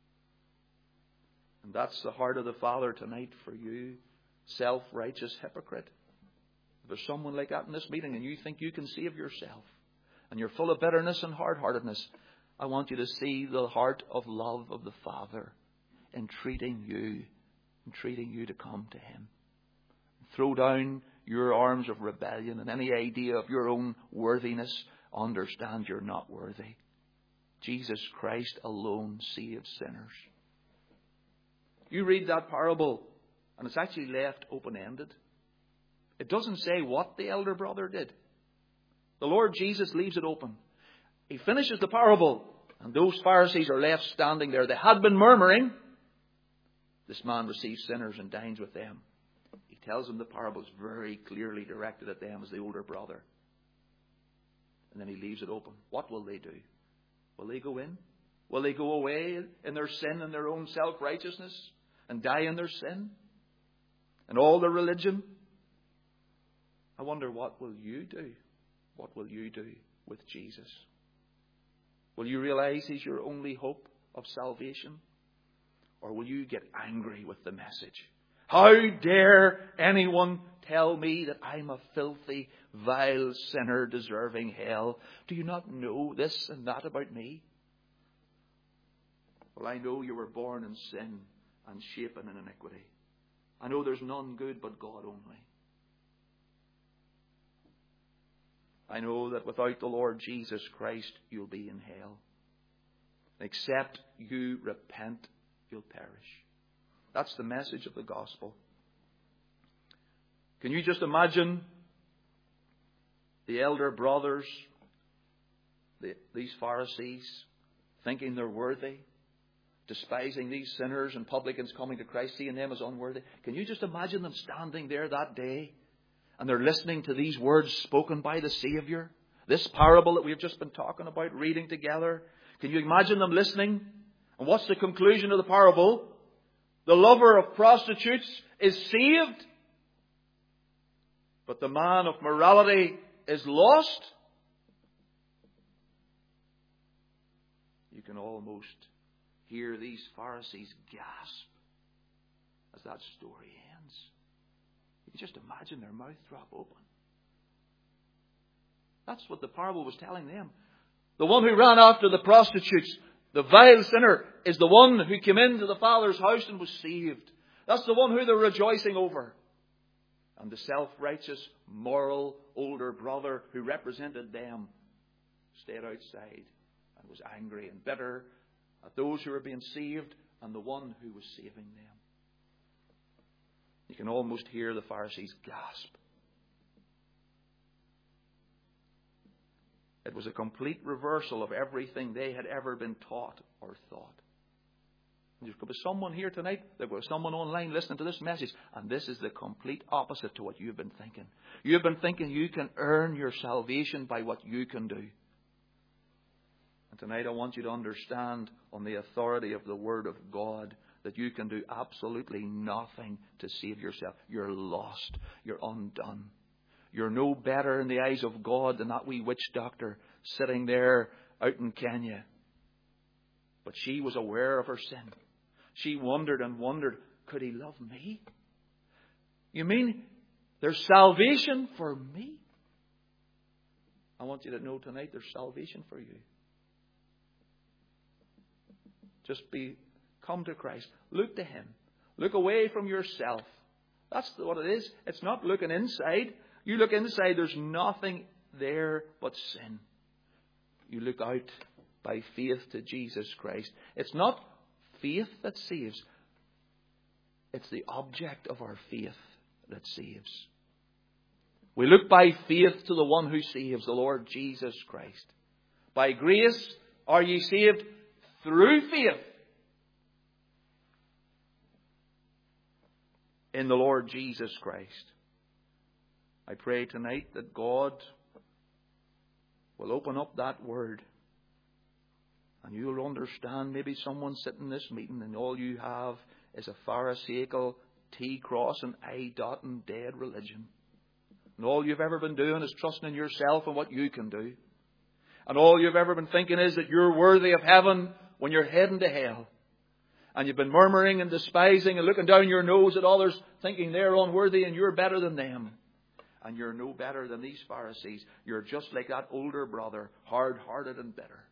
And that's the heart of the Father tonight for you, self-righteous hypocrite. If there's someone like that in this meeting and you think you can save yourself and you're full of bitterness and hard-heartedness, I want you to see the heart of love of the Father entreating you to come to Him. Throw down your arms of rebellion and any idea of your own worthiness. Understand you're not worthy. Jesus Christ alone saves sinners. You read that parable and it's actually left open-ended. It doesn't say what the elder brother did. The Lord Jesus leaves it open. He finishes the parable and those Pharisees are left standing there. They had been murmuring. This man receives sinners and dines with them. He tells them the parable is very clearly directed at them as the older brother. And then he leaves it open. What will they do? Will they go in? Will they go away in their sin and their own self-righteousness and die in their sin and all their religion? I wonder, what will you do? What will you do with Jesus? Will you realize He's your only hope of salvation? Or will you get angry with the message? How dare anyone tell me that I'm a filthy, vile sinner deserving hell? Do you not know this and that about me? Well, I know you were born in sin and shapen in iniquity. I know there's none good but God only. I know that without the Lord Jesus Christ, you'll be in hell. Except you repent, you'll perish. That's the message of the gospel. Can you just imagine the elder brothers, these Pharisees, thinking they're worthy, despising these sinners and publicans coming to Christ, seeing them as unworthy? Can you just imagine them standing there that day and they're listening to these words spoken by the Saviour? This parable that we've just been talking about, reading together. Can you imagine them listening? And what's the conclusion of the parable? The lover of prostitutes is saved, but the man of morality is lost. You can almost hear these Pharisees gasp as that story ends. You can just imagine their mouth drop open. That's what the parable was telling them. The one who ran after the prostitutes, the vile sinner, is the one who came into the Father's house and was saved. That's the one who they're rejoicing over. And the self-righteous, moral, older brother who represented them stayed outside and was angry and bitter at those who were being saved and the one who was saving them. You can almost hear the Pharisees gasp. It was a complete reversal of everything they had ever been taught or thought. There could be someone here tonight, there could be someone online listening to this message, and this is the complete opposite to what you've been thinking. You've been thinking you can earn your salvation by what you can do. And tonight I want you to understand, on the authority of the Word of God, that you can do absolutely nothing to save yourself. You're lost. You're undone. You're no better in the eyes of God than that wee witch doctor sitting there out in Kenya. But she was aware of her sin. She wondered and wondered, could He love me? You mean there's salvation for me? I want you to know tonight there's salvation for you. Just come to Christ. Look to Him. Look away from yourself. That's what it is. It's not looking inside. You look inside, there's nothing there but sin. You look out by faith to Jesus Christ. It's not faith that saves. It's the object of our faith that saves. We look by faith to the one who saves, the Lord Jesus Christ. By grace are ye saved through faith. in the Lord Jesus Christ. I pray tonight that God will open up that word, and you'll understand. Maybe someone sitting in this meeting and all you have is a pharisaical, T-crossing, I-dotting, dead religion. And all you've ever been doing is trusting in yourself and what you can do. And all you've ever been thinking is that you're worthy of heaven when you're heading to hell. And you've been murmuring and despising and looking down your nose at others, thinking they're unworthy and you're better than them. And you're no better than these Pharisees. You're just like that older brother, hard-hearted and bitter.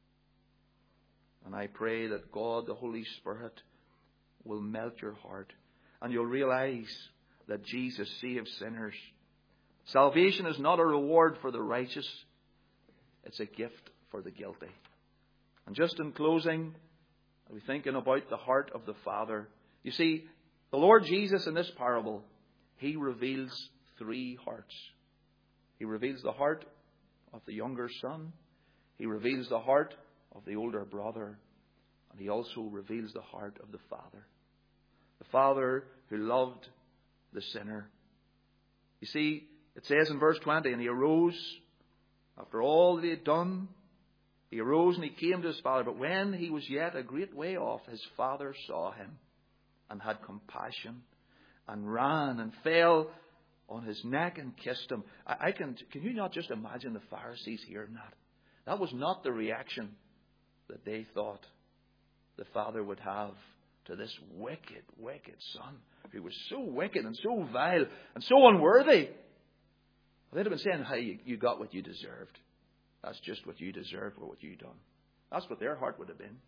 And I pray that God, the Holy Spirit, will melt your heart. And you'll realize that Jesus saves sinners. Salvation is not a reward for the righteous. It's a gift for the guilty. And just in closing, I'll be thinking about the heart of the Father. You see, the Lord Jesus in this parable, He reveals three hearts. He reveals the heart of the younger son. He reveals the heart of the older brother. And He also reveals the heart of the Father. The Father who loved the sinner. You see, it says in verse 20, and He arose after all that He had done. He arose and He came to His father. But when he was yet a great way off, His father saw him and had compassion and ran and fell on his neck and kissed him. Can you not just imagine the Pharisees hearing that? That was not the reaction that they thought the father would have to this wicked, wicked son who was so wicked and so vile and so unworthy. They'd have been saying, hey, you got what you deserved. That's just what you deserved for what you done. That's what their heart would have been.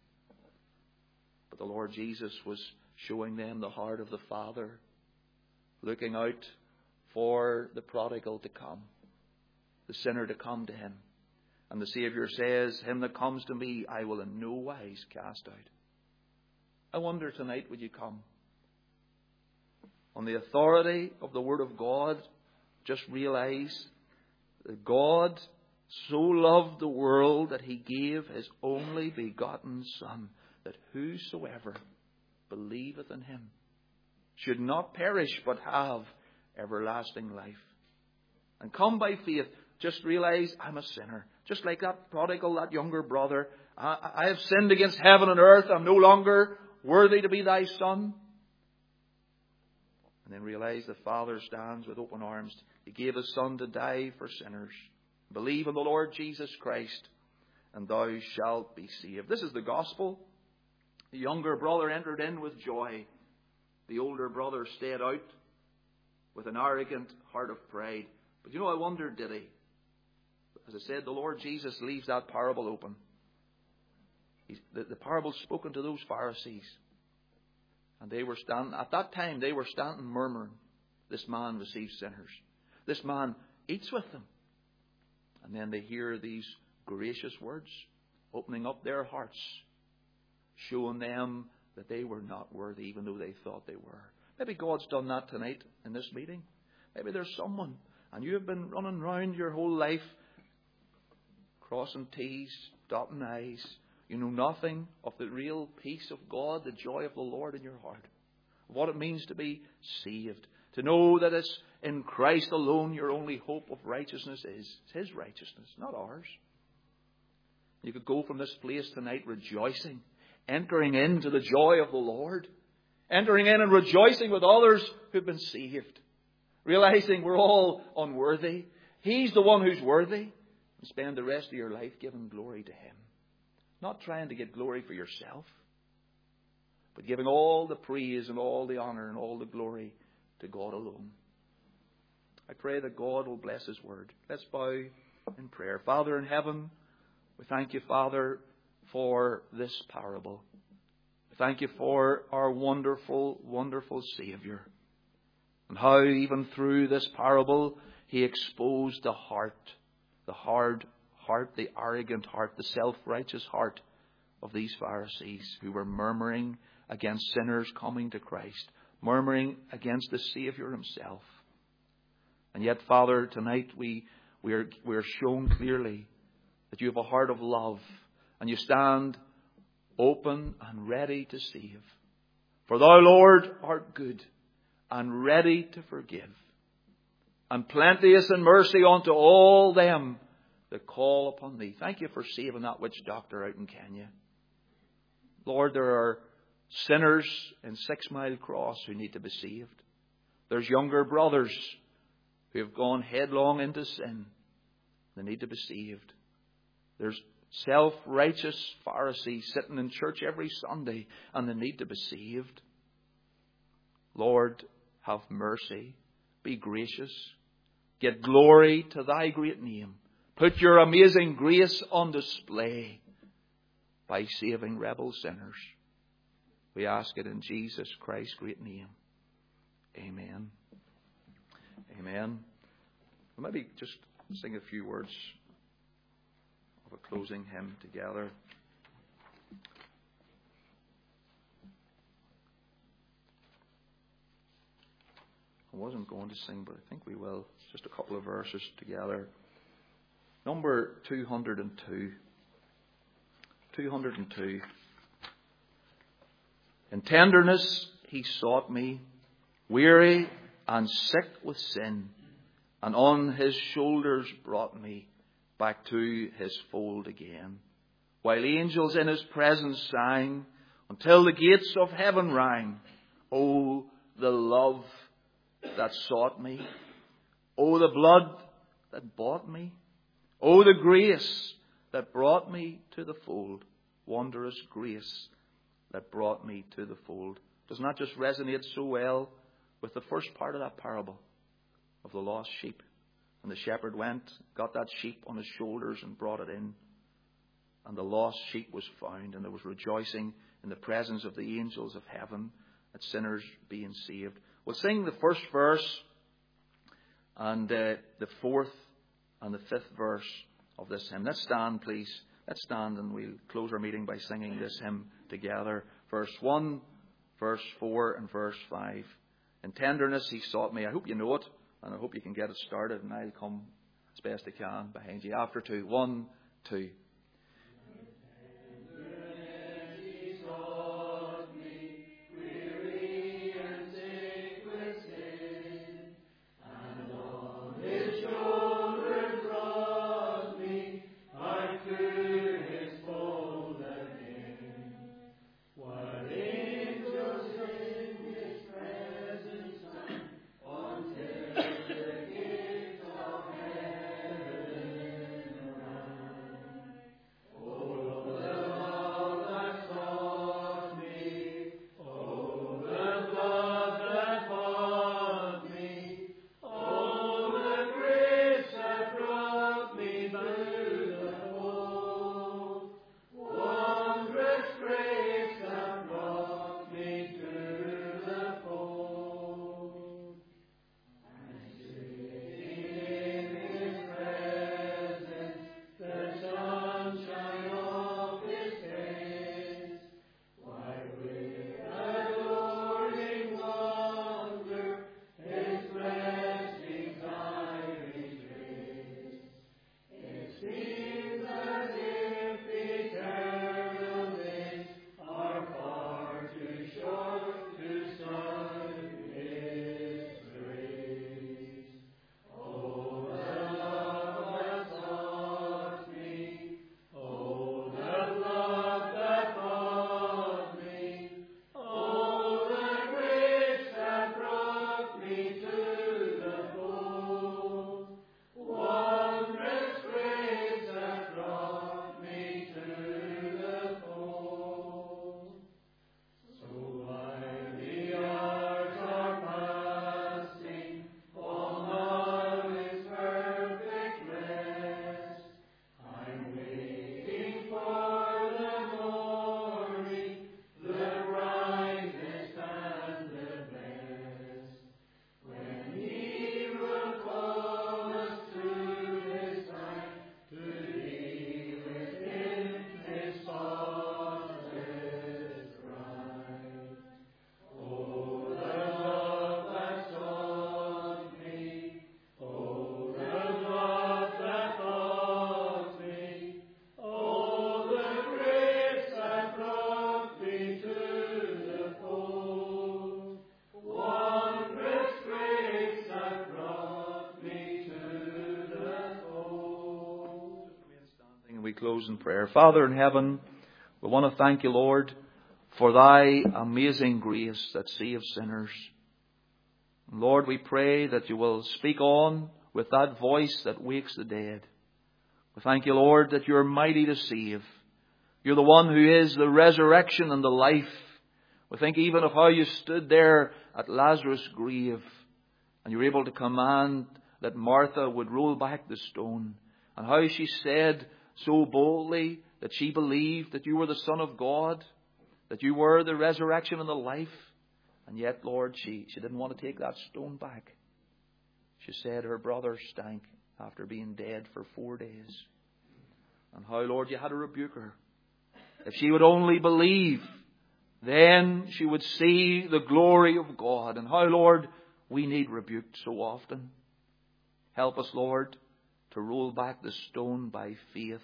But the Lord Jesus was showing them the heart of the Father, looking out for the prodigal to come, the sinner to come to Him. And the Saviour says, him that comes to me, I will in no wise cast out. I wonder tonight, would you come? On the authority of the Word of God, just realize that God so loved the world that He gave His only begotten Son, that whosoever believeth in Him should not perish but have everlasting life. And come by faith. Just realize I'm a sinner. Just like that prodigal, that younger brother. I have sinned against heaven and earth. I'm no longer worthy to be thy son. And then realize the Father stands with open arms. He gave His Son to die for sinners. Believe in the Lord Jesus Christ, and thou shalt be saved. This is the gospel. The younger brother entered in with joy. The older brother stayed out with an arrogant heart of pride. But I wonder, did he? As I said, the Lord Jesus leaves that parable open. The parable spoken to those Pharisees. And they were standing, at that time, they were standing murmuring, this man receives sinners. This man eats with them. And then they hear these gracious words, opening up their hearts, showing them that they were not worthy, even though they thought they were. Maybe God's done that tonight in this meeting. Maybe there's someone, and you have been running round your whole life, crossing T's, dotting I's. You know nothing of the real peace of God, the joy of the Lord in your heart. What it means to be saved. To know that it's in Christ alone your only hope of righteousness is. It's His righteousness, not ours. You could go from this place tonight rejoicing, entering into the joy of the Lord, entering in and rejoicing with others who've been saved, realizing we're all unworthy. He's the one who's worthy, and spend the rest of your life giving glory to Him. Not trying to get glory for yourself, but giving all the praise and all the honor and all the glory to God alone. I pray that God will bless His word. Let's bow in prayer. Father in heaven, we thank You, Father, for this parable. We thank You for our wonderful, wonderful Saviour. And how even through this parable He exposed the heart, the hard heart, the arrogant heart, the self-righteous heart of these Pharisees who were murmuring against sinners coming to Christ, murmuring against the Saviour Himself. And yet, Father, tonight we are shown clearly that You have a heart of love, and You stand open and ready to save. For Thou, Lord, art good, and ready to forgive, and plenteous in mercy unto all them that call upon thee. Thank you for saving that witch doctor out in Kenya. Lord, there are sinners in 6 Mile Cross who need to be saved. There's younger brothers who have gone headlong into sin. They need to be saved. There's self-righteous Pharisees sitting in church every Sunday, and they need to be saved. Lord, have mercy. Be gracious. Get glory to thy great name. Put your amazing grace on display by saving rebel sinners. We ask it in Jesus Christ's great name. Amen. Amen. We'll maybe just sing a few words of a closing hymn together. I wasn't going to sing, but I think we will. Just a couple of verses together. Number 202. 202. In tenderness he sought me, weary and sick with sin, and on his shoulders brought me back to his fold again. While angels in his presence sang, until the gates of heaven rang. Oh, the love that sought me. Oh, the blood that bought me. Oh, the grace that brought me to the fold. Wondrous grace that brought me to the fold. Doesn't that just resonate so well with the first part of that parable of the lost sheep? And the shepherd went, got that sheep on his shoulders and brought it in. And the lost sheep was found, and there was rejoicing in the presence of the angels of heaven at sinners being saved. We'll sing the first verse and the fourth and the fifth verse of this hymn. Let's stand, please. Let's stand, and we'll close our meeting by singing this hymn together. Verse 1, verse 4, and verse 5. In tenderness he sought me. I hope you know it, and I hope you can get it started, and I'll come as best I can behind you after 2. 1, 2. And we close in prayer. Father in heaven, we want to thank you, Lord, for thy amazing grace that saves sinners. Lord, we pray that you will speak on with that voice that wakes the dead. We thank you, Lord, that you are mighty to save. You're the one who is the resurrection and the life. We think even of how you stood there at Lazarus' grave and you were able to command that Martha would roll back the stone, and how she said so boldly that she believed that you were the Son of God, that you were the resurrection and the life. And yet, Lord, she didn't want to take that stone back. She said her brother stank after being dead for 4 days. And how, Lord, you had to rebuke her. If she would only believe, then she would see the glory of God. And how, Lord, we need rebuked so often. Help us, Lord, to roll back the stone by faith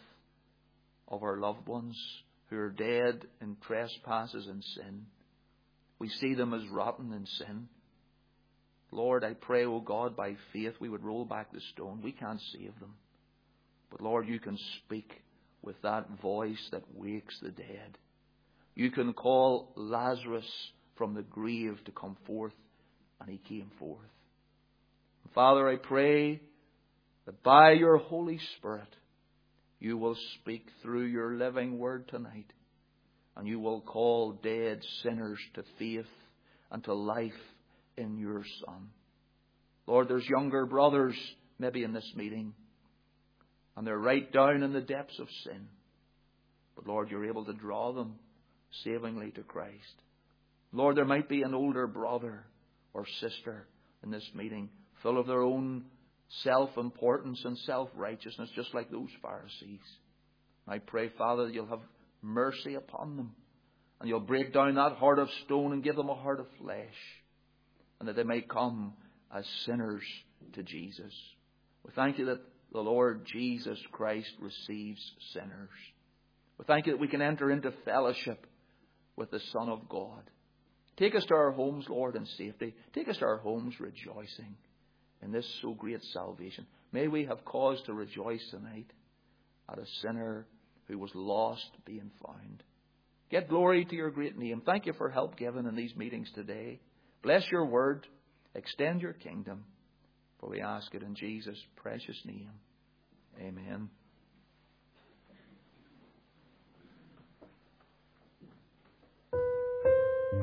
of our loved ones who are dead in trespasses and sin. We see them as rotten in sin. Lord, I pray, O God, by faith we would roll back the stone. We can't save them. But Lord, you can speak with that voice that wakes the dead. You can call Lazarus from the grave to come forth, and he came forth. Father, I pray that by your Holy Spirit you will speak through your living word tonight, and you will call dead sinners to faith and to life in your Son. Lord, there's younger brothers maybe in this meeting, and they're right down in the depths of sin. But Lord, you're able to draw them savingly to Christ. Lord, there might be an older brother or sister in this meeting full of their own self-importance and self-righteousness, just like those Pharisees. I pray, Father, that you'll have mercy upon them, and you'll break down that heart of stone and give them a heart of flesh, and that they may come as sinners to Jesus. We thank you that the Lord Jesus Christ receives sinners. We thank you that we can enter into fellowship with the Son of God. Take us to our homes, Lord, in safety. Take us to our homes rejoicing in this so great salvation. May we have cause to rejoice tonight at a sinner who was lost being found. Get glory to your great name. Thank you for help given in these meetings today. Bless your word. Extend your kingdom. For we ask it in Jesus' precious name. Amen.